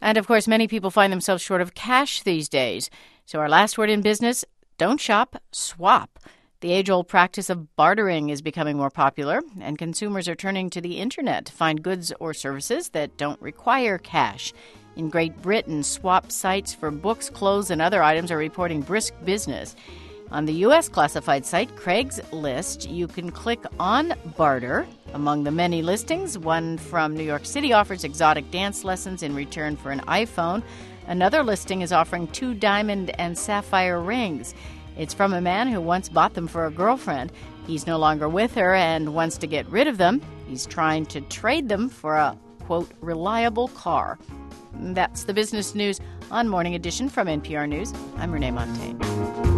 And, of course, many people find themselves short of cash these days. So our last word in business, don't shop, swap. The age-old practice of bartering is becoming more popular, and consumers are turning to the internet to find goods or services that don't require cash. In Great Britain, swap sites for books, clothes, and other items are reporting brisk business. On the U.S. classified site Craigslist, you can click on barter. Among the many listings, one from New York City offers exotic dance lessons in return for an iPhone. Another listing is offering 2 diamond and sapphire rings. It's from a man who once bought them for a girlfriend. He's no longer with her and wants to get rid of them. He's trying to trade them for a, quote, reliable car. That's the business news on Morning Edition from NPR News. I'm Renee Montagne.